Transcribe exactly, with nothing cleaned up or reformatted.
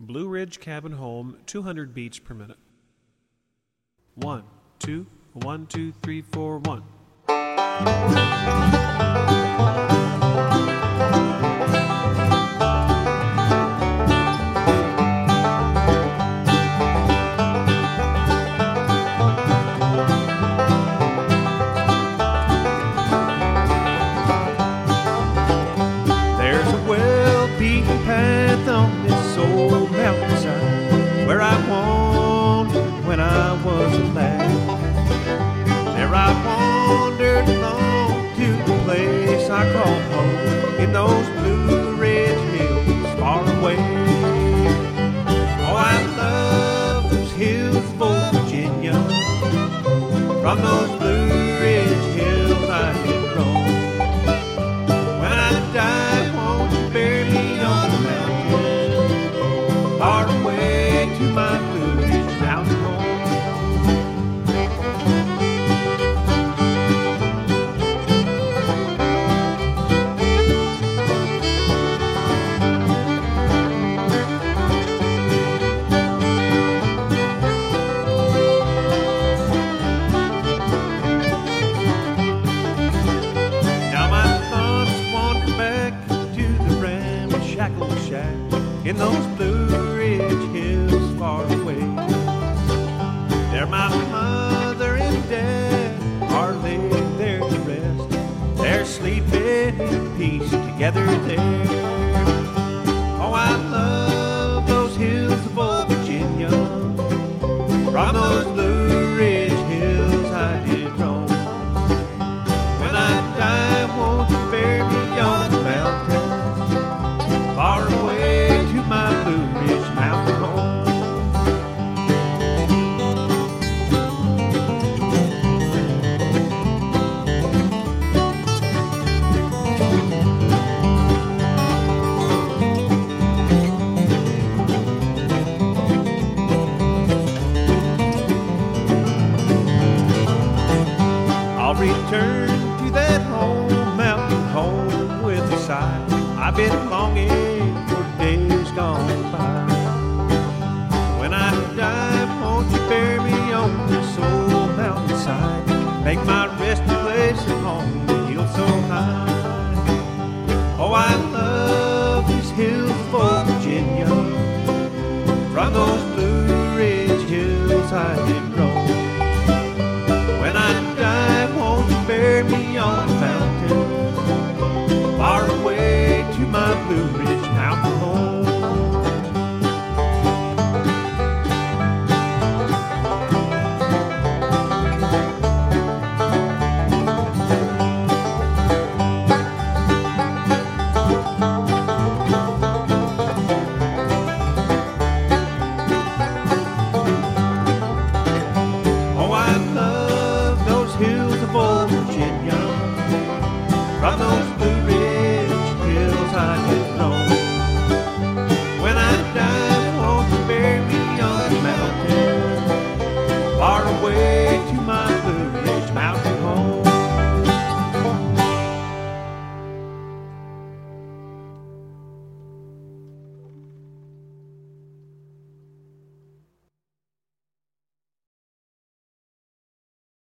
Blue Ridge Cabin Home, two hundred beats per minute. One, two, one, two, three, four, one. There's a well-beaten path on this old mountainside where I wandered when I was a lad. There I wandered along to the place I call home in those Blue Ridge hills far away. Oh, I love those hills of old Virginia. From those Blue Ridge hills I did roam. When I die, won't you bury me on the mountain, far away to my Blue Ridge mountain home. Now my thoughts wander back to the ramshackle shack in those Blue Ridge hills far away. There my mother and dad are laid there to rest. They're sleeping in peace together there. Oh, I love those hills of old Virginia. From those Blue Ridge hills I did roam. When I die, won't you bury me on the mountain, far away to my Blue Ridge mountain home. I'll return to that home mountain home with a sigh. I've been longing for days gone by.